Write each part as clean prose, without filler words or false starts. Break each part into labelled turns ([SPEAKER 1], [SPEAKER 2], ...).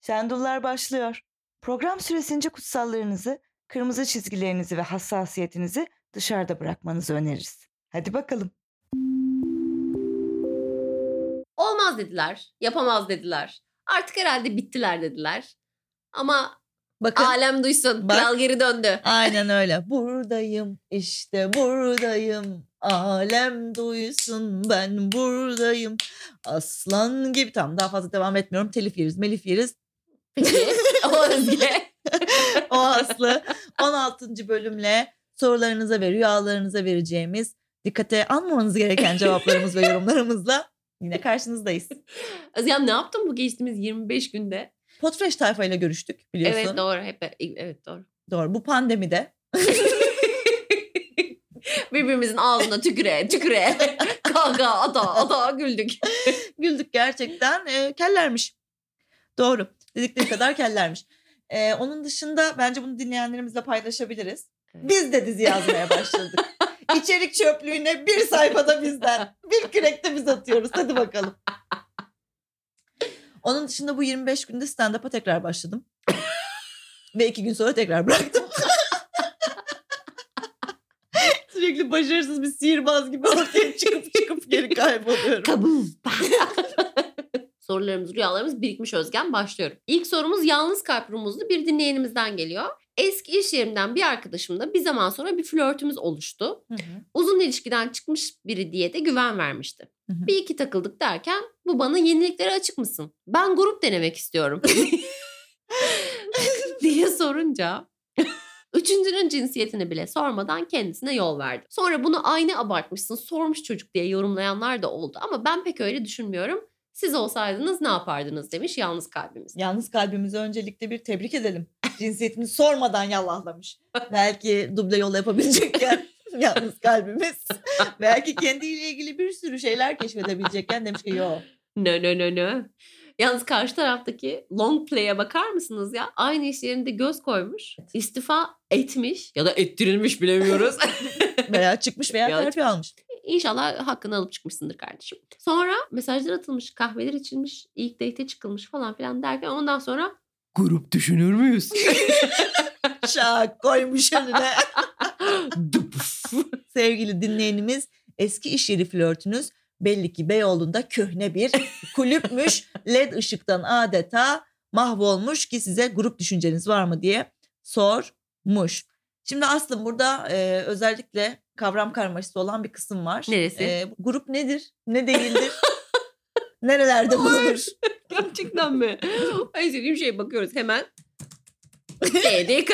[SPEAKER 1] Sendullar başlıyor. Program süresince kutsallarınızı, kırmızı çizgilerinizi ve hassasiyetinizi dışarıda bırakmanızı öneririz. Hadi bakalım.
[SPEAKER 2] Olmaz dediler, yapamaz dediler. Artık herhalde bittiler dediler. Ama
[SPEAKER 3] Bakın.
[SPEAKER 2] alem duysun,
[SPEAKER 3] Bak.
[SPEAKER 2] kral geri döndü.
[SPEAKER 3] Aynen öyle. Buradayım, işte buradayım. Alem duysun, ben buradayım. Aslan gibi. Tamam, daha fazla devam etmiyorum. Telif yeriz, melif yeriz.
[SPEAKER 2] Peki, o Özge.
[SPEAKER 3] O Aslı. 16. bölümle sorularınıza ve rüyalarınıza vereceğimiz, dikkate almamanız gereken cevaplarımız ve yorumlarımızla yine karşınızdayız.
[SPEAKER 2] Özgem, ne yaptın bu geçtiğimiz 25 günde?
[SPEAKER 3] Podfresh tayfayla görüştük, biliyorsun.
[SPEAKER 2] Evet, doğru. Evet, doğru.
[SPEAKER 3] Doğru. Bu pandemide
[SPEAKER 2] Birbirimizin ağzına tüküre kavga ata güldük.
[SPEAKER 3] güldük gerçekten. Kellermiş. Doğru. Dedikleri kadar kellermiş. Onun dışında bence bunu dinleyenlerimizle paylaşabiliriz.
[SPEAKER 2] Evet.
[SPEAKER 3] Biz de dizi yazmaya başladık. İçerik çöplüğüne bir sayfada bizden, bir kürekte biz atıyoruz. Hadi bakalım. Onun dışında bu 25 günde stand-up'a tekrar başladım. Ve 2 gün sonra tekrar bıraktım. Sürekli başarısız bir sihirbaz gibi ortaya çıkıp geri kayboluyorum.
[SPEAKER 2] Kabum. Sorularımız, rüyalarımız birikmiş Özgen. Başlıyorum. İlk sorumuz yalnız kalp rumuzlu bir dinleyenimizden geliyor. Eski iş yerimden bir arkadaşımla bir zaman sonra bir flörtümüz oluştu.
[SPEAKER 3] Hı hı.
[SPEAKER 2] Uzun ilişkiden çıkmış biri diye de güven vermişti.
[SPEAKER 3] Hı hı.
[SPEAKER 2] Bir iki takıldık derken bu bana yeniliklere açık mısın? Ben grup denemek istiyorum. diye sorunca üçüncünün cinsiyetini bile sormadan kendisine yol verdi. Sonra bunu aynı abartmışsın, sormuş çocuk diye yorumlayanlar da oldu. Ama ben pek öyle düşünmüyorum. Siz olsaydınız ne yapardınız demiş yalnız kalbimiz.
[SPEAKER 3] Yalnız kalbimizi öncelikle bir tebrik edelim. Cinsiyetini sormadan yallahlamış. Belki duble yol yapabilecekken yalnız kalbimiz. Belki kendiyle ilgili bir sürü şeyler keşfedebilecekken demiş ki yo.
[SPEAKER 2] No. Yalnız karşı taraftaki long play'e bakar mısınız ya? Aynı iş yerinde göz koymuş. İstifa etmiş ya da ettirilmiş bilemiyoruz.
[SPEAKER 3] Veya çıkmış veya
[SPEAKER 2] Ya
[SPEAKER 3] terfi almış.
[SPEAKER 2] İnşallah hakkını alıp çıkmışsındır kardeşim. Sonra mesajlar atılmış, kahveler içilmiş, ilk date'e çıkılmış falan filan derken ondan sonra grup düşünür müyüz?
[SPEAKER 3] Şak koymuş önüne. Sevgili dinleyenimiz, eski iş yeri flörtünüz belli ki Beyoğlu'nda köhne bir kulüpmüş. LED ışıktan adeta mahvolmuş ki size grup düşünceniz var mı diye sormuş. Şimdi aslında burada özellikle kavram karmaşası olan bir kısım var.
[SPEAKER 2] Neresi?
[SPEAKER 3] Grup nedir? Ne değildir? Nerelerde bulunur?
[SPEAKER 2] Gerçekten mi? En sevdiğim şeye bakıyoruz hemen. EDK.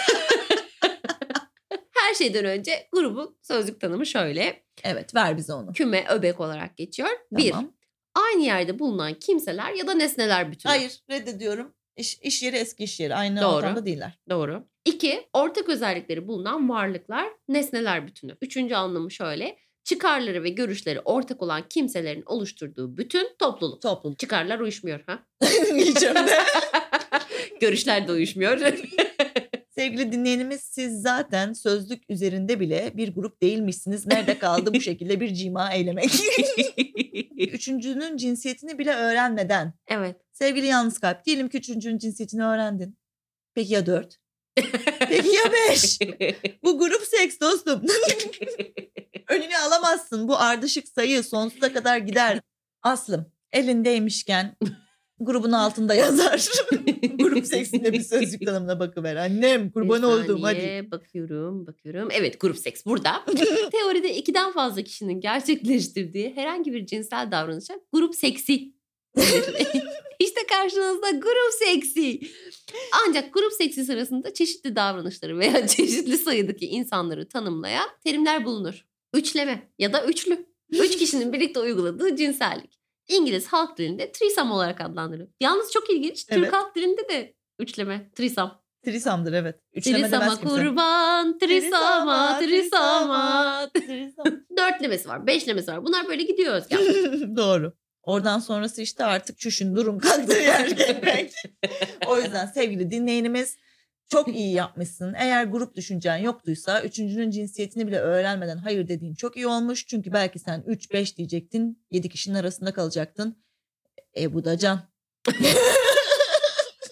[SPEAKER 2] Her şeyden önce grubun sözlük tanımı şöyle.
[SPEAKER 3] Evet, ver bize onu.
[SPEAKER 2] Küme, öbek olarak geçiyor.
[SPEAKER 3] Tamam.
[SPEAKER 2] 1. Aynı yerde bulunan kimseler ya da nesneler bütünü.
[SPEAKER 3] Hayır, reddediyorum. İş yeri eski iş yeri. Aynı
[SPEAKER 2] Doğru.
[SPEAKER 3] ortamda değiller.
[SPEAKER 2] Doğru. 2. Ortak özellikleri bulunan varlıklar, nesneler bütünü. 3. anlamı şöyle. Çıkarları ve görüşleri ortak olan kimselerin oluşturduğu bütün topluluk.
[SPEAKER 3] Topluluk.
[SPEAKER 2] Çıkarlar uyuşmuyor ha?
[SPEAKER 3] Hiç hem de.
[SPEAKER 2] Görüşler de uyuşmuyor.
[SPEAKER 3] Sevgili dinleyenimiz, siz zaten sözlük üzerinde bile bir grup değilmişsiniz. Nerede kaldı bu şekilde bir cima eylemek? Üçüncünün cinsiyetini bile öğrenmeden.
[SPEAKER 2] Evet.
[SPEAKER 3] Sevgili yalnız kalp, diyelim ki üçüncünün cinsiyetini öğrendin. Peki ya 4? Peki ya 5? Bu grup seks dostum. Önüne alamazsın. Bu ardışık sayı sonsuza kadar gider. Aslım, elindeymişken grubun altında yazar. Grup seksinde bir sözlük tanımına bakıver. Annem kurban olduğum hadi.
[SPEAKER 2] Bakıyorum. Evet, grup seks burada. Teoride 2'den fazla kişinin gerçekleştirdiği herhangi bir cinsel davranışa grup seksi. İşte karşınızda grup seksi. Ancak grup seksi sırasında çeşitli davranışları veya çeşitli sayıdaki insanları tanımlayan terimler bulunur. Üçleme ya da üçlü. 3 kişinin birlikte uyguladığı cinsellik. İngiliz halk dilinde threesome olarak adlandırılıyor. Yalnız çok ilginç.
[SPEAKER 3] Evet.
[SPEAKER 2] Türk halk dilinde de üçleme, threesome.
[SPEAKER 3] Trisamdır evet. Üçleme
[SPEAKER 2] Threesome'a
[SPEAKER 3] demez kimse.
[SPEAKER 2] kurban, threesome'a.
[SPEAKER 3] Threesome.
[SPEAKER 2] Dörtlemesi var, beşlemesi var. Bunlar böyle gidiyor Özgem.
[SPEAKER 3] Doğru. Oradan sonrası işte artık çüşün durun kalktığı yer gelmek. O yüzden sevgili dinleyenimiz, çok iyi yapmışsın. Eğer grup düşüncen yoktuysa üçüncünün cinsiyetini bile öğrenmeden hayır dediğin çok iyi olmuş. Çünkü belki sen 3-5 diyecektin. 7 kişinin arasında kalacaktın. Bu da can.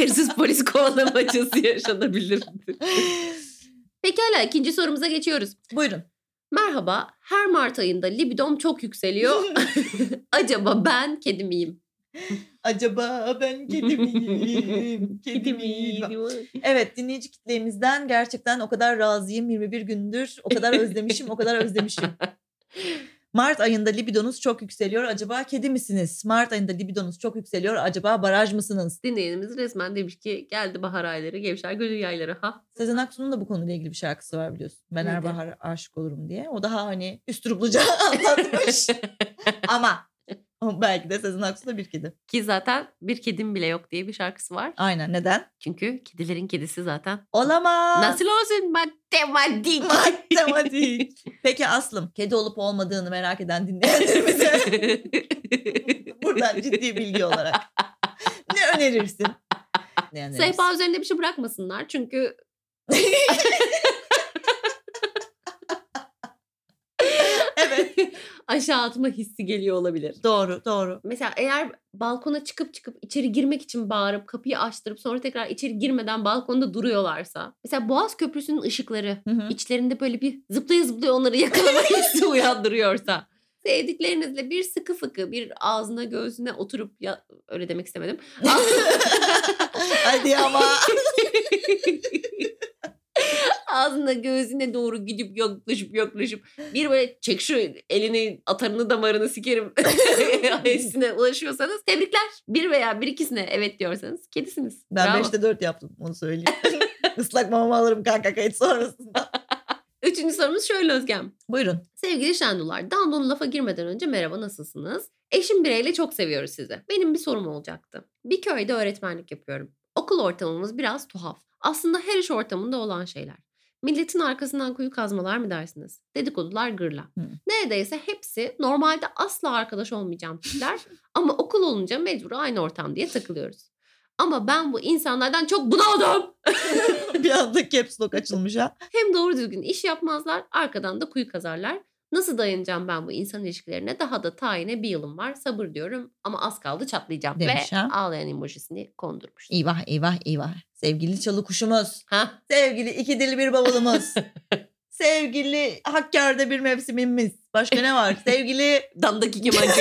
[SPEAKER 2] Hayırsız polis kovalamacası yaşanabilir. Pekala, ikinci sorumuza geçiyoruz.
[SPEAKER 3] Buyurun.
[SPEAKER 2] Merhaba, her Mart ayında libidom çok yükseliyor. Acaba ben kedi miyim?
[SPEAKER 3] Acaba ben kedi miyim? Kedi miyim? Evet, dinleyici kitlemizden gerçekten o kadar razıyım. 21 gündür o kadar özlemişim, o kadar özlemişim. Mart ayında libidonuz çok yükseliyor. Acaba kedi misiniz? Mart ayında libidonuz çok yükseliyor. Acaba baraj mısınız?
[SPEAKER 2] Dinleyenimiz resmen demiş ki geldi bahar ayları, gevşer gönül yayları. Ha?
[SPEAKER 3] Sezen Aksu'nun da bu konuyla ilgili bir şarkısı var biliyorsun. Ben her
[SPEAKER 2] Nedir?
[SPEAKER 3] bahar aşık olurum diye. O daha hani üsturupluca anlatmış. Ama belki de Sezen Aksu da bir kedi.
[SPEAKER 2] Ki zaten bir kedim bile yok diye bir şarkısı var.
[SPEAKER 3] Aynen, neden?
[SPEAKER 2] Çünkü kedilerin kedisi zaten.
[SPEAKER 3] Olamaz.
[SPEAKER 2] Nasıl olsun matematik?
[SPEAKER 3] Matematik. Peki Aslım, kedi olup olmadığını merak eden dinleyenlerimize buradan ciddi bilgi olarak ne önerirsin? Dinleyenlerimiz.
[SPEAKER 2] Sehpa üzerinde bir şey bırakmasınlar çünkü
[SPEAKER 3] Evet,
[SPEAKER 2] aşağı atma hissi geliyor olabilir.
[SPEAKER 3] doğru, doğru.
[SPEAKER 2] Mesela eğer balkona çıkıp içeri girmek için bağırıp kapıyı açtırıp sonra tekrar içeri girmeden balkonda duruyorlarsa. Mesela Boğaz Köprüsü'nün ışıkları
[SPEAKER 3] Hı hı.
[SPEAKER 2] içlerinde böyle bir zıplaya zıplaya onları yakalama hissi uyandırıyorsa. Sevdiklerinizle bir sıkı fıkı bir ağzına göğsüne oturup öyle demek istemedim.
[SPEAKER 3] Hadi ama.
[SPEAKER 2] Ağzına göğsüne doğru gidip yaklaşıp bir böyle çek şu elini atarını damarını sikerim hissine ulaşıyorsanız tebrikler. Bir veya bir ikisine evet diyorsanız kedisiniz.
[SPEAKER 3] Ben
[SPEAKER 2] Bravo.
[SPEAKER 3] 5'te 4 yaptım, onu söyleyeyim. Islak mamamı alırım kanka kayıt sonrasında.
[SPEAKER 2] Üçüncü sorumuz şöyle Özgem.
[SPEAKER 3] Buyurun.
[SPEAKER 2] Sevgili Şendular, Dandon lafa girmeden önce merhaba, nasılsınız? Eşim Birey'le çok seviyoruz sizi. Benim bir sorum olacaktı. Bir köyde öğretmenlik yapıyorum. Okul ortamımız biraz tuhaf. Aslında her iş ortamında olan şeyler. Milletin arkasından kuyu kazmalar mı dersiniz? Dedikodular gırla. Neredeyse hepsi normalde asla arkadaş olmayacağım tipler ama okul olunca mecbur aynı ortam diye takılıyoruz. Ama ben bu insanlardan çok bunaldım.
[SPEAKER 3] Bir anda caps lock açılmış ha.
[SPEAKER 2] Hem doğru düzgün iş yapmazlar, arkadan da kuyu kazarlar. Nasıl dayanacağım ben bu insan ilişkilerine? Daha da tayine bir yılım var. Sabır diyorum ama az kaldı çatlayacağım.
[SPEAKER 3] Demiş
[SPEAKER 2] Ve
[SPEAKER 3] ha.
[SPEAKER 2] ağlayan emojisini kondurmuş.
[SPEAKER 3] Eyvah eyvah eyvah. Sevgili çalı kuşumuz.
[SPEAKER 2] Ha?
[SPEAKER 3] Sevgili iki dili bir bavulumuz. Sevgili Hakkari'de bir mevsimimiz. Başka ne var? Sevgili
[SPEAKER 2] Dandaki kemancı.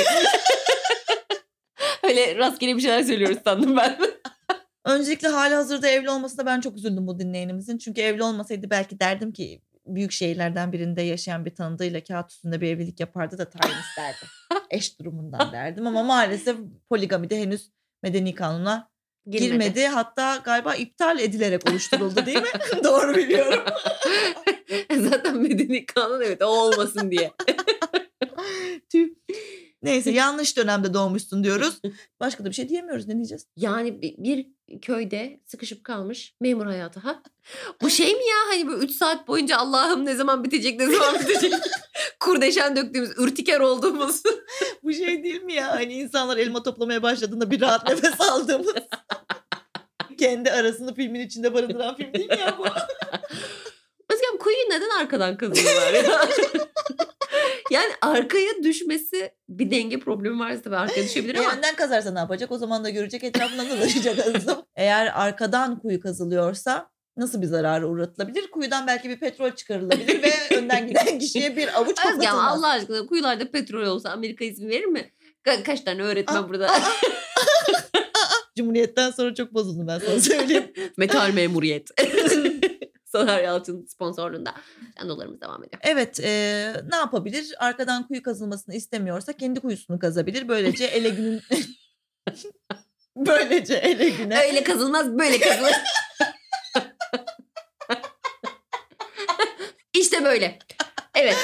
[SPEAKER 2] Öyle rastgele bir şeyler söylüyoruz sandım ben.
[SPEAKER 3] öncelikle halihazırda evli olmasına ben çok üzüldüm bu dinleyenimizin. Çünkü evli olmasaydı belki derdim ki büyük şehirlerden birinde yaşayan bir tanıdığıyla kağıt üstünde bir evlilik yapardı da tayin isterdi. Eş durumundan derdim ama maalesef poligamide henüz medeni kanuna girmedi. Hatta galiba iptal edilerek oluşturuldu değil mi? Doğru biliyorum.
[SPEAKER 2] Zaten medeni kanun evet o olmasın diye.
[SPEAKER 3] Tüh. Neyse, yanlış dönemde doğmuşsun diyoruz. Başka da bir şey diyemiyoruz. Ne diyeceğiz?
[SPEAKER 2] Yani bir köyde sıkışıp kalmış memur hayatı ha. Bu şey mi ya hani böyle 3 saat boyunca Allah'ım ne zaman bitecek ne zaman bitecek. Kurdeşen döktüğümüz ürtiker olduğumuz.
[SPEAKER 3] Bu şey değil mi ya? Hani insanlar elma toplamaya başladığında bir rahat nefes aldığımız. Kendi arasını filmin içinde barındıran film değil mi ya bu?
[SPEAKER 2] Özgem kuyuyu neden arkadan kazıyorlar ya? Yani arkaya düşmesi bir denge problemi varsa tabii arkaya düşebilir ama.
[SPEAKER 3] Önden kazarsa ne yapacak? O zaman da görecek, etrafından dolaşacak aslında. Eğer arkadan kuyu kazılıyorsa nasıl bir zarara uğratılabilir? Kuyudan belki bir petrol çıkarılabilir ve önden giden kişiye bir avuç
[SPEAKER 2] Özgem
[SPEAKER 3] patlatılmaz.
[SPEAKER 2] Allah aşkına kuyularda petrol olsa Amerika izin verir mi? Kaç tane öğretmen burada?
[SPEAKER 3] Cumhuriyetten sonra çok bozuldum, ben sana söyleyeyim.
[SPEAKER 2] Metal memuriyet. Soner Yalçın sponsorluğunda. Candolarımız devam ediyor.
[SPEAKER 3] Evet, ne yapabilir? Arkadan kuyu kazılmasını istemiyorsa kendi kuyusunu kazabilir. Böylece ele günün... Böylece ele güne...
[SPEAKER 2] Öyle kazılmaz böyle kazılır. İşte böyle. Evet.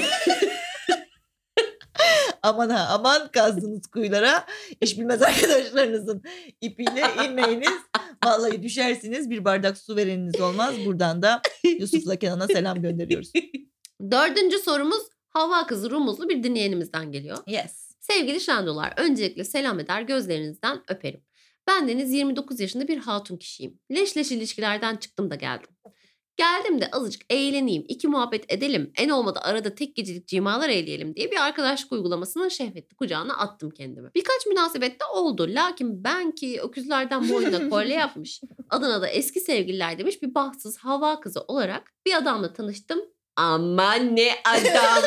[SPEAKER 3] Aman ha aman, kazdığınız kuyulara iş bilmez arkadaşlarınızın ipiyle inmeyiniz. Vallahi düşersiniz, bir bardak su vereniniz olmaz. Buradan da Yusuf'la Kenan'a selam gönderiyoruz.
[SPEAKER 2] 4. sorumuz Havva kızı Rumuzlu bir dinleyenimizden geliyor.
[SPEAKER 3] Yes.
[SPEAKER 2] Sevgili Şendolar, öncelikle selam eder gözlerinizden öperim. Bendeniz 29 yaşında bir hatun kişiyim. Leş leş ilişkilerden çıktım da geldim. Geldim de azıcık eğleneyim, 2 muhabbet edelim, en olmadı arada tek gecelik cimalar eyleyelim diye bir arkadaşlık uygulamasının şehvetli kucağına attım kendimi. Birkaç münasebette oldu. Lakin ben ki öküzlerden boynuna kolye yapmış, adına da eski sevgililer demiş bir bahtsız hava kızı olarak bir adamla tanıştım. Aman ne adam.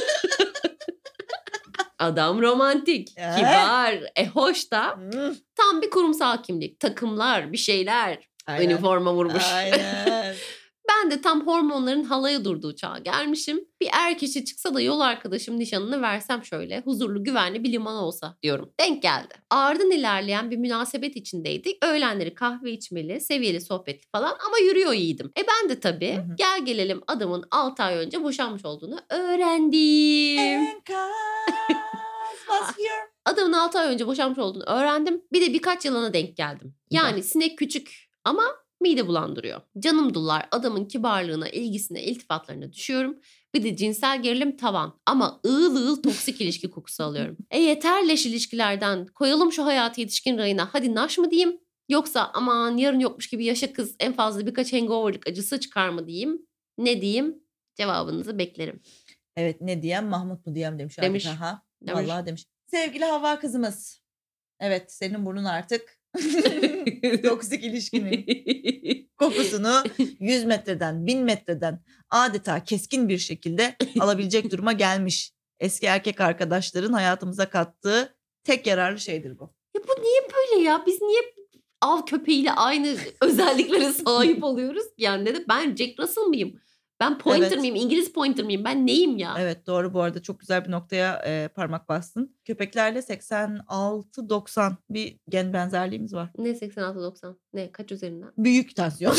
[SPEAKER 2] Adam romantik, kibar, hoş da. Tam bir kurumsal kimlik, takımlar, bir şeyler,
[SPEAKER 3] Aynen.
[SPEAKER 2] üniforma vurmuş.
[SPEAKER 3] Aynen.
[SPEAKER 2] Ben de tam hormonların halaya durduğu çağa gelmişim. Bir kişi çıksa da yol arkadaşım nişanını versem şöyle huzurlu güvenli bir liman olsa diyorum. Denk geldi. Ardın ilerleyen bir münasebet içindeydik. Öğlenleri kahve içmeli, seviyeli sohbetli falan ama yürüyor iyiydim. Ben de tabii
[SPEAKER 3] Hı hı.
[SPEAKER 2] gel gelelim adamın 6 ay önce boşanmış olduğunu öğrendim.
[SPEAKER 3] Enkaz was here.
[SPEAKER 2] Adamın 6 ay önce boşanmış olduğunu öğrendim. Bir de birkaç yılana denk geldim. Yani sinek küçük ama mide bulandırıyor. Canım dullar, adamın kibarlığına, ilgisine, iltifatlarına düşüyorum. Bir de cinsel gerilim tavan. Ama ığıl ığıl toksik ilişki kokusu alıyorum. Yeter leş ilişkilerden. Koyalım şu hayatı yetişkin rayına. Hadi naş mı diyeyim? Yoksa aman yarın yokmuş gibi yaşa kız, en fazla birkaç hangoverlık acısı çıkar mı diyeyim? Ne diyeyim? Cevabınızı beklerim.
[SPEAKER 3] Evet, ne diyem, Mahmut mu diyem demiş.
[SPEAKER 2] Demiş.
[SPEAKER 3] Aha,
[SPEAKER 2] Demiş.
[SPEAKER 3] vallahi demiş. Sevgili Havva kızımız. Evet, senin burnun artık toksik ilişkinin kokusunu 100 metreden 1000 metreden adeta keskin bir şekilde alabilecek duruma gelmiş. Eski erkek arkadaşların hayatımıza kattığı tek yararlı şeydir bu.
[SPEAKER 2] Ya bu niye böyle ya? Biz niye av köpeğiyle aynı özelliklere sahip oluyoruz? Yani ne de ben Jack Russell mıyım? Ben pointer
[SPEAKER 3] Evet.
[SPEAKER 2] miyim? İngiliz pointer mıyım? Ben neyim ya?
[SPEAKER 3] Evet, doğru, bu arada çok güzel bir noktaya parmak bastın. Köpeklerle 86-90 bir gen benzerliğimiz var.
[SPEAKER 2] Ne 86-90? Ne? Kaç üzerinden?
[SPEAKER 3] Büyük tansiyon.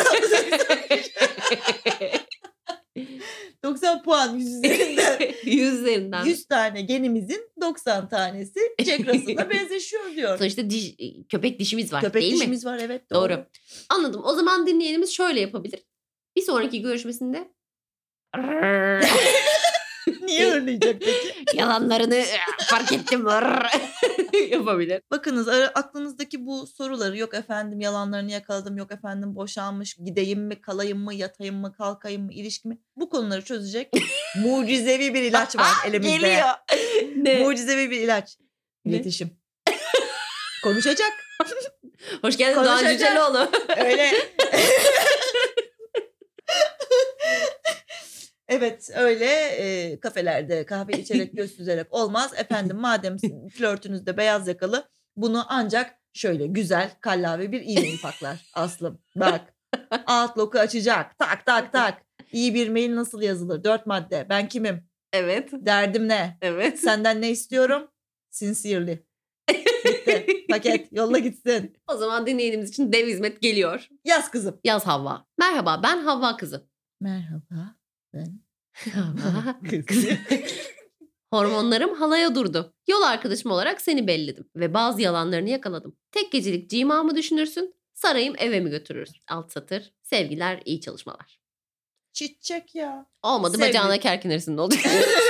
[SPEAKER 3] 90 puan 100 üzerinden.
[SPEAKER 2] 100 üzerinden.
[SPEAKER 3] 100 tane genimizin 90 tanesi Jack Russell'la benzeşiyor diyor.
[SPEAKER 2] Sonuçta köpek dişimiz var
[SPEAKER 3] Köpek
[SPEAKER 2] değil mi?
[SPEAKER 3] dişimiz var, evet, doğru.
[SPEAKER 2] Doğru. Anladım. O zaman dinleyenimiz şöyle yapabilir. Bir sonraki görüşmesinde
[SPEAKER 3] Niye hırlayacak peki?
[SPEAKER 2] yalanlarını fark ettim yapabilir.
[SPEAKER 3] Bakınız, aklınızdaki bu soruları, yok efendim yalanlarını yakaladım, yok efendim boşanmış, gideyim mi, kalayım mı, yatayım mı, kalkayım mı, ilişki mi? Bu konuları çözecek mucizevi bir ilaç var elimizde.
[SPEAKER 2] Geliyor. Ne?
[SPEAKER 3] Mucizevi bir ilaç.
[SPEAKER 2] Ne?
[SPEAKER 3] İletişim. Konuşacak.
[SPEAKER 2] Hoş geldin Doğan
[SPEAKER 3] Konuşacak.
[SPEAKER 2] Cüceloğlu.
[SPEAKER 3] Öyle. Evet, öyle kafelerde kahve içerek göz süzerek olmaz. Efendim, madem flörtünüzde beyaz yakalı, bunu ancak şöyle güzel kallavi bir e-mail paklar Aslım. Bak, Outlook'u açacak, tak tak tak. İyi bir mail nasıl yazılır? 4 madde. Ben kimim?
[SPEAKER 2] Evet.
[SPEAKER 3] Derdim ne?
[SPEAKER 2] Evet.
[SPEAKER 3] Senden ne istiyorum? Sincerely. Bitti. Paket yolla gitsin.
[SPEAKER 2] O zaman dinleyenimiz için dev hizmet geliyor.
[SPEAKER 3] Yaz kızım.
[SPEAKER 2] Yaz Havva. Merhaba, ben Havva kızı.
[SPEAKER 3] Merhaba. Ben
[SPEAKER 2] Havva
[SPEAKER 3] kızım.
[SPEAKER 2] Hormonlarım halaya durdu. Yol arkadaşım olarak seni belledim ve bazı yalanlarını yakaladım. Tek gecelik cima mı düşünürsün? Sarayım eve mi götürürsün? Alt satır. Sevgiler, iyi çalışmalar.
[SPEAKER 3] Çiçek ya.
[SPEAKER 2] Olmadı
[SPEAKER 3] Sevgi.
[SPEAKER 2] bacağına kerkinirsin ne olacak?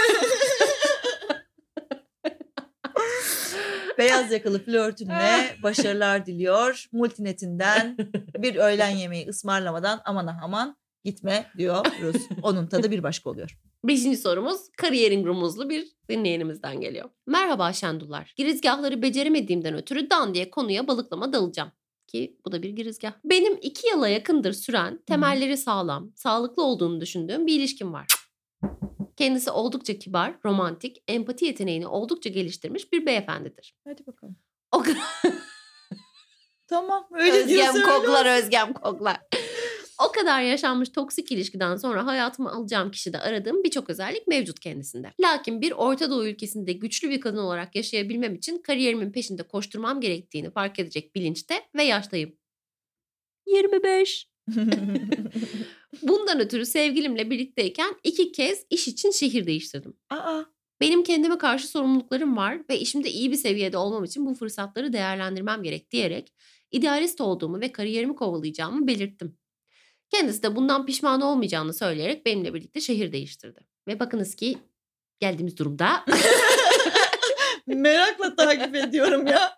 [SPEAKER 3] Beyaz yakalı flörtünle başarılar diliyor. Multinet'inden bir öğlen yemeği ısmarlamadan aman ha aman gitme diyoruz. Onun tadı bir başka oluyor.
[SPEAKER 2] 5. sorumuz kariyerin rumuzlu bir dinleyenimizden geliyor. Merhaba Şendullar. Girizgahları beceremediğimden ötürü dan diye konuya balıklama dalacağım. Ki bu da bir girizgah. Benim 2 yıla yakındır süren, temelleri sağlam, sağlıklı olduğunu düşündüğüm bir ilişkim var. Kendisi oldukça kibar, romantik, empati yeteneğini oldukça geliştirmiş bir beyefendidir.
[SPEAKER 3] Hadi bakalım.
[SPEAKER 2] O kadar...
[SPEAKER 3] Tamam, öyle
[SPEAKER 2] Özgem
[SPEAKER 3] diyorsun.
[SPEAKER 2] koklar, Özgem koklar. O kadar yaşanmış toksik ilişkiden sonra hayatıma alacağım kişide aradığım birçok özellik mevcut kendisinde. Lakin bir Orta Doğu ülkesinde güçlü bir kadın olarak yaşayabilmem için kariyerimin peşinde koşturmam gerektiğini fark edecek bilinçte ve yaştayım. 25. Bundan ötürü sevgilimle birlikteyken 2 kez iş için şehir değiştirdim.
[SPEAKER 3] Aa,
[SPEAKER 2] Benim kendime karşı sorumluluklarım var ve işimde iyi bir seviyede olmam için bu fırsatları değerlendirmem gerek diyerek idealist olduğumu ve kariyerimi kovalayacağımı belirttim. Kendisi de bundan pişman olmayacağını söyleyerek benimle birlikte şehir değiştirdi. Ve bakınız ki geldiğimiz durumda
[SPEAKER 3] merakla takip ediyorum ya.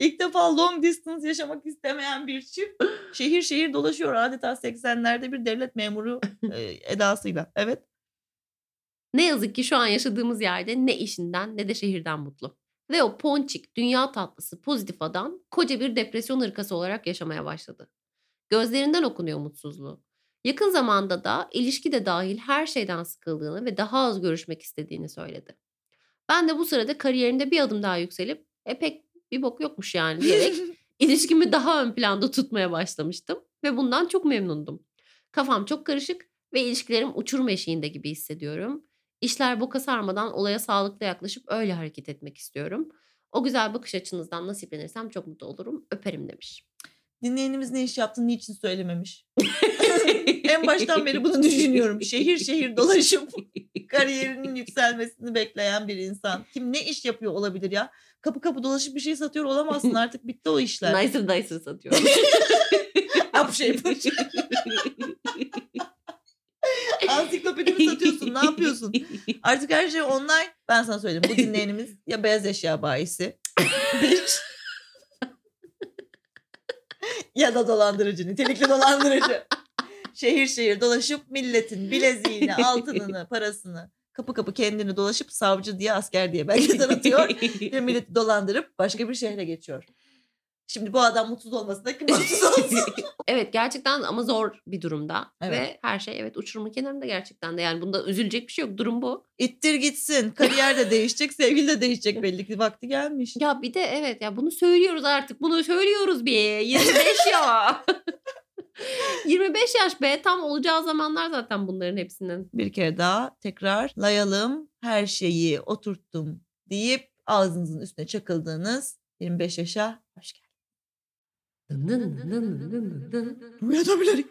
[SPEAKER 3] İlk defa long distance yaşamak istemeyen bir çift şehir şehir dolaşıyor adeta 80'lerde bir devlet memuru edasıyla. Evet.
[SPEAKER 2] Ne yazık ki şu an yaşadığımız yerde ne işinden ne de şehirden mutlu. Ve o ponçik, dünya tatlısı, pozitif adam koca bir depresyon hırkası olarak yaşamaya başladı. Gözlerinden okunuyor mutsuzluğu. Yakın zamanda da ilişki de dahil her şeyden sıkıldığını ve daha az görüşmek istediğini söyledi. Ben de bu sırada kariyerinde bir adım daha yükselip pek bir bok yokmuş yani diyerek ilişkimi daha ön planda tutmaya başlamıştım ve bundan çok memnundum. Kafam çok karışık ve ilişkilerim uçurum eşiğinde gibi hissediyorum. İşler boka sarmadan olaya sağlıklı yaklaşıp öyle hareket etmek istiyorum. O güzel bakış açınızdan nasiplenirsem çok mutlu olurum. Öperim demiş.
[SPEAKER 3] Dinleyenimiz ne iş yaptığını niçin söylememiş? En baştan beri bunu düşünüyorum. Şehir şehir dolaşıp kariyerinin yükselmesini bekleyen bir insan. Kim ne iş yapıyor olabilir ya? Kapı kapı dolaşıp bir şey satıyor olamazsın, artık bitti o işler.
[SPEAKER 2] Nicer satıyorum.
[SPEAKER 3] Ansiklopedi mi satıyorsun? Ne yapıyorsun? Artık her şey online. Ben sana söyleyeyim. Bu dinleyenimiz ya beyaz eşya bayisi. Ya da dolandırıcı, nitelikli dolandırıcı. Şehir şehir dolaşıp milletin bileziğini, altınını, parasını kapı kapı kendini dolaşıp savcı diye, asker diye belgeden atıyor. Ve milleti dolandırıp başka bir şehre geçiyor. Şimdi bu adam mutsuz olmasına kim mutsuz olsun?
[SPEAKER 2] Evet, gerçekten ama zor bir durumda.
[SPEAKER 3] Evet.
[SPEAKER 2] Ve her şey uçurumun kenarında gerçekten de. Yani bunda üzülecek bir şey yok. Durum bu.
[SPEAKER 3] İttir gitsin. Kariyer de değişecek, sevgili de değişecek, belli ki vakti gelmiş.
[SPEAKER 2] Ya bir de evet ya bunu söylüyoruz artık. Bunu söylüyoruz bir. 25 ya. 25 yaş be, tam olacağı zamanlar zaten bunların hepsinin.
[SPEAKER 3] Bir kere daha tekrarlayalım. Her şeyi oturttum deyip ağzınızın üstüne çakıldığınız 25 yaşa hoş geldiniz. Rüya tabirleri.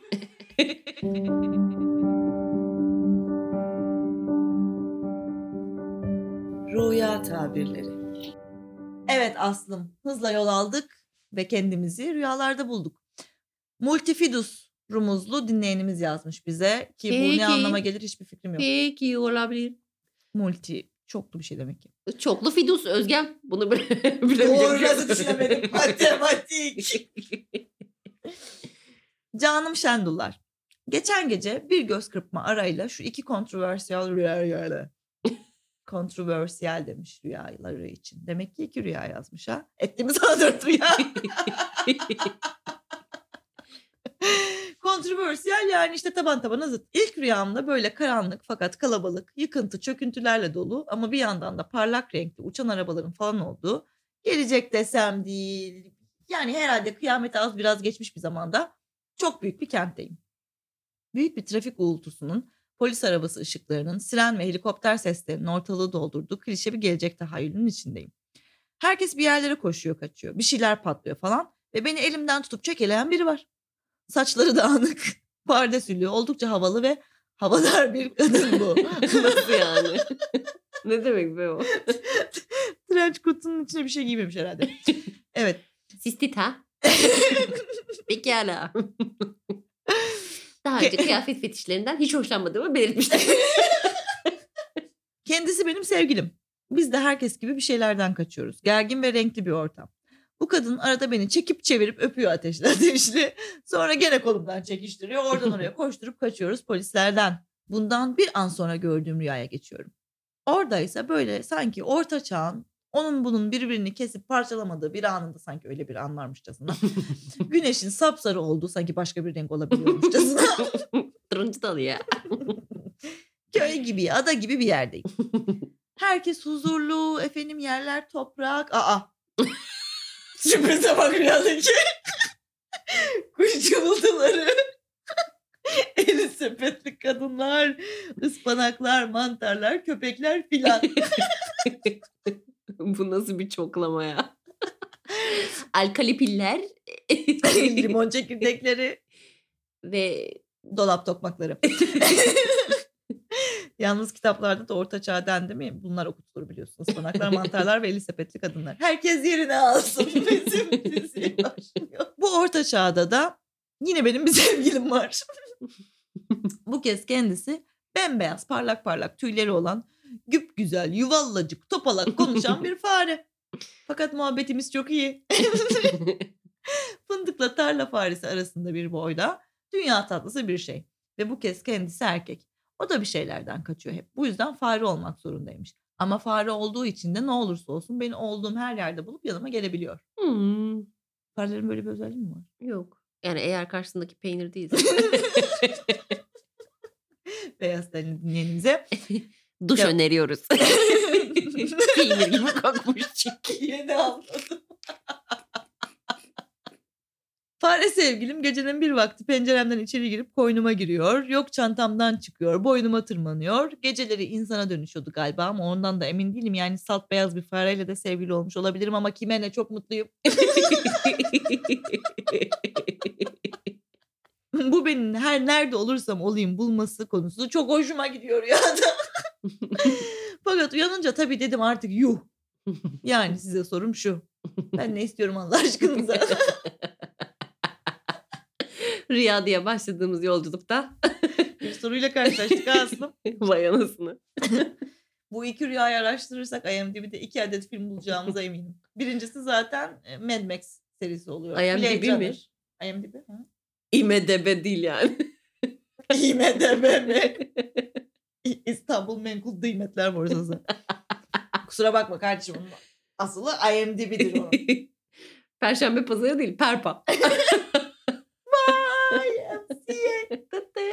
[SPEAKER 3] Rüya tabirleri. Evet Aslım, hızla yol aldık ve kendimizi rüyalarda bulduk. Multifidus rumuzlu dinleyenimiz yazmış bize ki bu
[SPEAKER 2] Peki.
[SPEAKER 3] ne anlama gelir hiçbir fikrim yok.
[SPEAKER 2] Peki, olabilir.
[SPEAKER 3] Multi çoklu bir şey demek ki.
[SPEAKER 2] Çoklu fidus Özgem. Bunu
[SPEAKER 3] Doğru,
[SPEAKER 2] bilebilirim.
[SPEAKER 3] nasıl düşünemedim? Matematik. Canım Şendullar. Geçen gece bir göz kırpma arayla şu iki kontroversiyel rüyaları. Kontroversiyel demiş rüyaları için. Demek ki iki rüya yazmış ha. Ettiğimiz sana 4 rüya. Kontroversiyel yani işte taban tabana zıt. İlk rüyamda böyle karanlık fakat kalabalık, yıkıntı, çöküntülerle dolu ama bir yandan da parlak renkli uçan arabaların falan olduğu, gelecek desem değil, yani herhalde kıyamete az biraz geçmiş bir zamanda çok büyük bir kentteyim. Büyük bir trafik uğultusunun, polis arabası ışıklarının, siren ve helikopter seslerinin ortalığı doldurduğu klişe bir gelecek tahayyülünün içindeyim. Herkes bir yerlere koşuyor, kaçıyor, bir şeyler patlıyor falan ve beni elimden tutup çekeleyen biri var. Saçları dağınık, pardesülü, oldukça havalı ve havadar bir kadın bu.
[SPEAKER 2] Nasıl yani? Ne demek be o?
[SPEAKER 3] Trench coat'un içine bir şey giymemiş herhalde. Evet.
[SPEAKER 2] Sistit ha? Pekala. Daha önce kıyafet fetişlerinden hiç hoşlanmadığımı belirtmiştim.
[SPEAKER 3] Kendisi benim sevgilim. Biz de herkes gibi bir şeylerden kaçıyoruz. Gergin ve renkli bir ortam. Bu kadın arada beni çekip çevirip öpüyor ateşli ateşli. Sonra gene kolumdan çekiştiriyor. Oradan oraya koşturup kaçıyoruz polislerden. Bundan bir an sonra gördüğüm rüyaya geçiyorum. Oradaysa böyle sanki orta çağın onun bunun birbirini kesip parçalamadığı bir anında, sanki öyle bir an varmışçasına. Güneşin sapsarı olduğu, sanki başka bir renk olabiliyormuşçasına.
[SPEAKER 2] Turuncu dalı ya.
[SPEAKER 3] Köy gibi, ada gibi bir yerdeyim. Herkes huzurlu, efendim yerler toprak. Sürprize bak rüyadaki. Kuş cıvıltıları. Eli sepetli kadınlar, ıspanaklar, mantarlar, köpekler filan.
[SPEAKER 2] Bu nasıl bir çoklama ya? Alkali piller.
[SPEAKER 3] Limon çekirdekleri.
[SPEAKER 2] Ve
[SPEAKER 3] Dolap tokmakları. Yalnız kitaplarda da orta çağ dendi mi? Bunlar okutulur biliyorsun. Ispanaklar, mantarlar ve eli sepetli kadınlar. Herkes yerine alsın. Bizim dizi başlıyor. Bu orta çağda da yine benim bir sevgilim var. Bu kez kendisi bembeyaz, parlak parlak tüyleri olan, güpgüzel, yuvallacık, topalak konuşan bir fare. Fakat muhabbetimiz çok iyi. Fındıkla tarla faresi arasında bir boyda, dünya tatlısı bir şey. Ve bu kez kendisi erkek. O da bir şeylerden kaçıyor hep. Bu yüzden fare olmak zorundaymış. Ama fare olduğu için de ne olursa olsun beni olduğum her yerde bulup yanıma gelebiliyor.
[SPEAKER 2] Hmm,
[SPEAKER 3] Farelerin böyle bir özelliği mi var?
[SPEAKER 2] yok. Yani eğer karşısındaki peynir değilse.
[SPEAKER 3] Beyaz tenli dinleyenimize.
[SPEAKER 2] Duş
[SPEAKER 3] Ya-
[SPEAKER 2] öneriyoruz. Peynir gibi kokmuş çünkü.
[SPEAKER 3] Yeni anladım. Fare sevgilim gecenin bir vakti penceremden içeri girip koynuma giriyor. Yok çantamdan çıkıyor, boynuma tırmanıyor. Geceleri insana dönüşüyordu galiba ama ondan da emin değilim. Yani salt beyaz bir fareyle de sevgili olmuş olabilirim ama kime ne, çok mutluyum. Bu benim her nerede olursam olayım bulması konusu çok hoşuma gidiyor rüyada. Fakat uyanınca tabii dedim artık yuh. Yani size sorum şu. Ben ne istiyorum Allah aşkınıza?
[SPEAKER 2] Rüya diye başladığımız yolculukta
[SPEAKER 3] Bir soruyla karşılaştık aslında.
[SPEAKER 2] vay anasını.
[SPEAKER 3] Bu iki rüyayı araştırırsak IMDb'de 2 adet film bulacağımıza eminim. Birincisi zaten Mad Max serisi oluyor.
[SPEAKER 2] IMDb
[SPEAKER 3] Blade
[SPEAKER 2] mi?
[SPEAKER 3] Runner. IMDb ha?
[SPEAKER 2] IMDb değil yani.
[SPEAKER 3] IMDb mi? İstanbul Menkul Kıymetler Borsası. Kusura bakma kardeşim. Onun asılı IMDb'dir o.
[SPEAKER 2] Perşembe pazarı değil, Perpa.
[SPEAKER 3] YMCA.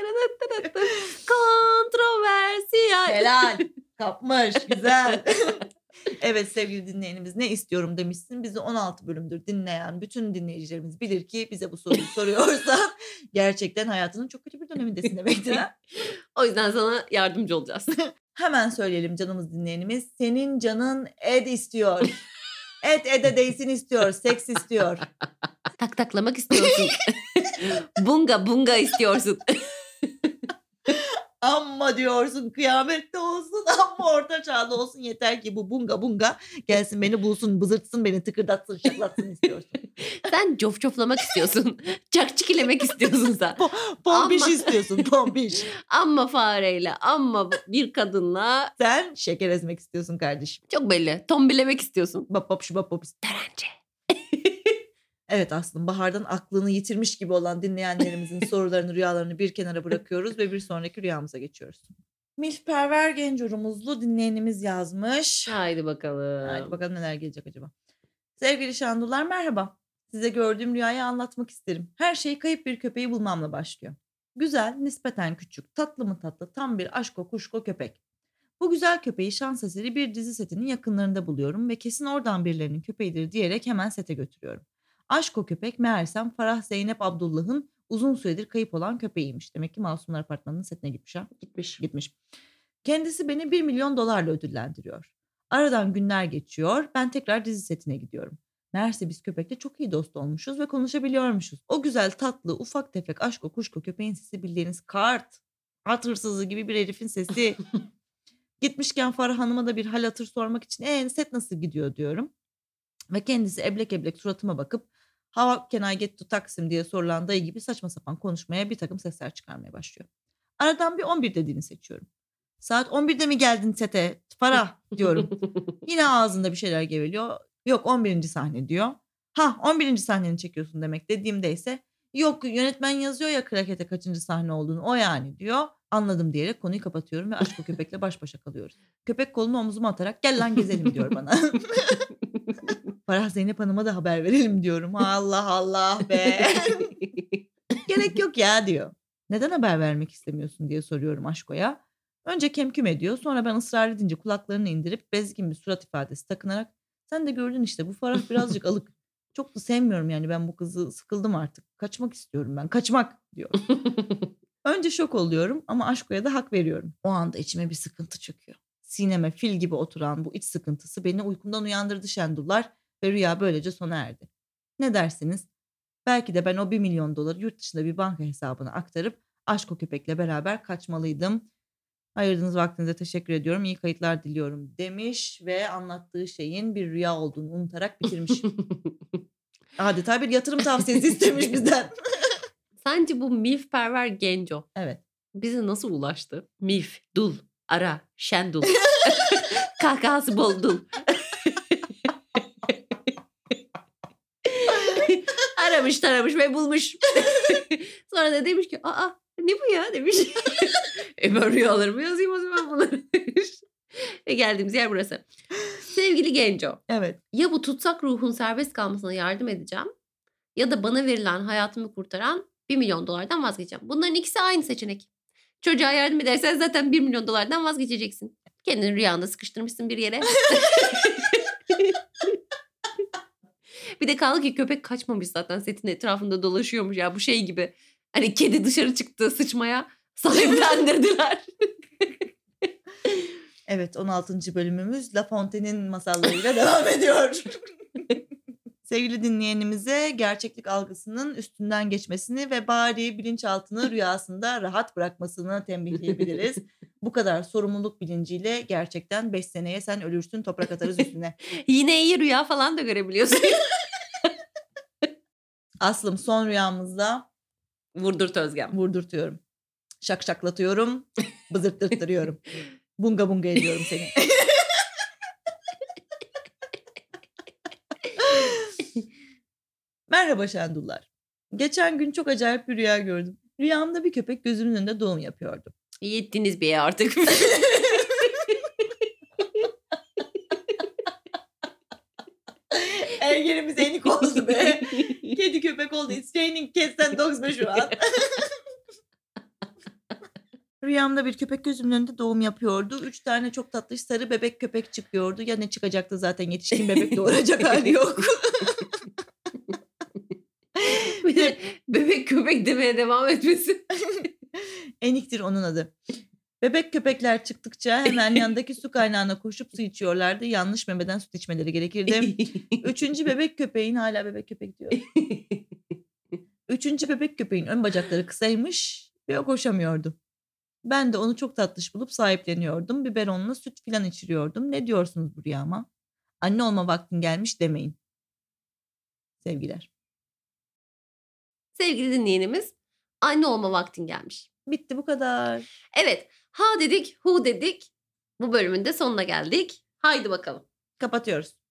[SPEAKER 2] Kontroversiyel.
[SPEAKER 3] Helal. Kapmış. Güzel. Evet sevgili dinleyenimiz, ne istiyorum demişsin. Bizi 16 bölümdür dinleyen bütün dinleyicilerimiz bilir ki bize bu soruyu soruyorsan gerçekten hayatının çok kötü bir dönemindesin demektir. Ha?
[SPEAKER 2] O yüzden sana yardımcı olacağız.
[SPEAKER 3] Hemen söyleyelim canımız dinleyenimiz. Senin canın ed istiyor. Ede değsin istiyor. Seks istiyor.
[SPEAKER 2] Tak taklamak istiyorsun. Bunga bunga istiyorsun.
[SPEAKER 3] Amma diyorsun kıyamette olsun, amma orta çağda olsun, yeter ki bu bunga bunga gelsin beni bulsun, bızırtsın beni, tıkırdatsın, şaklatsın istiyorsun.
[SPEAKER 2] Sen cofcoflamak istiyorsun. Çakçikilemek istiyorsun sen.
[SPEAKER 3] Pompiş
[SPEAKER 2] Amma-
[SPEAKER 3] istiyorsun, pompiş.
[SPEAKER 2] Amma fareyle, amma bir kadınla.
[SPEAKER 3] Sen şeker ezmek istiyorsun kardeşim.
[SPEAKER 2] Çok belli. Tombilemek istiyorsun.
[SPEAKER 3] Bap bap şu bap bap.
[SPEAKER 2] Terence.
[SPEAKER 3] Evet Aslım, bahardan aklını yitirmiş gibi olan dinleyenlerimizin sorularını, rüyalarını bir kenara bırakıyoruz ve bir sonraki rüyamıza geçiyoruz. Milfperver Gencorumuzlu dinleyenimiz yazmış.
[SPEAKER 2] Haydi bakalım.
[SPEAKER 3] Haydi bakalım neler gelecek acaba. Sevgili Şandular merhaba. Size gördüğüm rüyayı anlatmak isterim. Her şey kayıp bir köpeği bulmamla başlıyor. Güzel, nispeten küçük, tatlı mı tatlı, tam bir aşko kuşko köpek. Bu güzel köpeği şans eseri bir dizi setinin yakınlarında buluyorum ve kesin oradan birilerinin köpeğidir diyerek hemen sete götürüyorum. Aşko köpek meğersem Farah Zeynep Abdullah'ın uzun süredir kayıp olan köpeğiymiş. Demek ki Masumlar Apartmanı'nın setine gitmiş ha. Gitmiş. Kendisi beni 1 milyon dolarla ödüllendiriyor. Aradan günler geçiyor. Ben tekrar dizi setine gidiyorum. Meğerse biz köpekle çok iyi dost olmuşuz ve konuşabiliyormuşuz. O güzel tatlı ufak tefek aşko kuşko köpeğin sesi bildiğiniz kart. At hırsızı gibi bir herifin sesi. Gitmişken Farah Hanım'a da bir hal hatır sormak için set nasıl gidiyor diyorum. Ve kendisi eblek eblek suratıma bakıp "How can I get to Taksim?" diye sorulan dayı gibi saçma sapan konuşmaya, bir takım sesler çıkarmaya başlıyor. Aradan bir 11 dediğini seçiyorum. "Saat 11'de mi geldin sete Farah?" diyorum. Yine ağzında bir şeyler geveliyor. "Yok 11. sahne" diyor. "Ha 11. sahneni çekiyorsun demek" dediğimde ise "Yok yönetmen yazıyor ya krakete kaçıncı sahne olduğunu, o yani" diyor. "Anladım" diyerek konuyu kapatıyorum ve aşk o köpekle baş başa kalıyoruz. Köpek kolunu omzuma atarak "Gel lan gezelim" diyor bana. Farah Zeynep Hanım'a da haber verelim diyorum. Allah Allah be. "Gerek yok ya" diyor. "Neden haber vermek istemiyorsun?" diye soruyorum Aşko'ya. Önce kemküm ediyor, sonra ben ısrar edince kulaklarını indirip bezgin bir surat ifadesi takınarak "Sen de gördün işte, bu Farah birazcık alık. Çok da sevmiyorum yani ben bu kızı, sıkıldım artık. Kaçmak istiyorum ben, kaçmak" diyor. Önce şok oluyorum ama Aşko'ya da hak veriyorum. O anda içime bir sıkıntı çöküyor. Sineme fil gibi oturan bu iç sıkıntısı beni uykumdan uyandırdı Şendullar ve rüya böylece sona erdi. Ne dersiniz? Belki de ben o 1 milyon doları yurt dışında bir banka hesabına aktarıp Aşko köpekle beraber kaçmalıydım. Ayırdığınız vaktinize teşekkür ediyorum. İyi kayıtlar diliyorum demiş ve anlattığı şeyin bir rüya olduğunu unutarak bitirmiş. Adeta bir yatırım tavsiyesi istemiş bizden.
[SPEAKER 2] Sence bu milfperver genco
[SPEAKER 3] Evet.
[SPEAKER 2] bize nasıl ulaştı? Milf, dul, ara, şendul. Kahkahası bol dul. taramış ve bulmuş. Sonra da demiş ki aa ne bu ya demiş. Ben rüyalarımı yazayım o zaman bunları demiş. Ve geldiğimiz yer burası. Sevgili Genco.
[SPEAKER 3] Evet.
[SPEAKER 2] Ya bu tutsak ruhun serbest kalmasına yardım edeceğim ya da bana verilen hayatımı kurtaran $1 milyon vazgeçeceğim. Bunların ikisi aynı seçenek. Çocuğa yardım edersen zaten $1 milyon vazgeçeceksin. Kendini rüyanda sıkıştırmışsın bir yere. Bir de kaldı ki köpek kaçmamış zaten setin etrafında dolaşıyormuş ya bu şey gibi. Hani kedi dışarı çıktı sıçmaya sahiplendirdiler.
[SPEAKER 3] Evet 16. bölümümüz La Fontaine'in masallarıyla devam ediyor. Sevgili dinleyenimize gerçeklik algısının üstünden geçmesini ve bari bilinçaltını rüyasında rahat bırakmasını tembihleyebiliriz. Bu kadar sorumluluk bilinciyle gerçekten 5 seneye sen ölürsün toprak atarız üstüne.
[SPEAKER 2] Yine iyi rüya falan da görebiliyorsun.
[SPEAKER 3] Aslım son rüyamızda
[SPEAKER 2] Vurdurt Özgem.
[SPEAKER 3] vurdurtuyorum. Şakşaklatıyorum, bızırttırttırıyorum. Bunga bunga ediyorum seni. Merhaba Şendullar. Geçen gün çok acayip bir rüya gördüm. Rüyamda bir köpek gözümün önünde doğum yapıyordu.
[SPEAKER 2] Yettiniz be artık.
[SPEAKER 3] Ergenimiz enik oldu be. Kedi köpek oldu. It's raining cats and dogs be şu an. Rüyamda bir köpek gözümün önünde doğum yapıyordu. 3 tane çok tatlış sarı bebek köpek çıkıyordu. Ya ne çıkacaktı zaten yetişkin bebek doğuracak hali yok.
[SPEAKER 2] Bir de bebek köpek demeye devam etmesi.
[SPEAKER 3] Eniktir onun adı. Bebek köpekler çıktıkça hemen yandaki su kaynağına koşup su içiyorlardı. Yanlış memeden süt içmeleri gerekirdi. 3. bebek köpeğin hala bebek köpek diyor. 3. bebek köpeğin ön bacakları kısaymış ve o koşamıyordu. Ben de onu çok tatlış bulup sahipleniyordum. Biberonla süt filan içiriyordum. Ne diyorsunuz bu rüyama? Anne olma vaktin gelmiş demeyin. Sevgiler.
[SPEAKER 2] Sevgili dinleyenimiz anne olma vaktin gelmiş.
[SPEAKER 3] Bitti bu kadar.
[SPEAKER 2] Evet ha dedik hu dedik. Bu bölümün de sonuna geldik. Haydi bakalım.
[SPEAKER 3] Kapatıyoruz.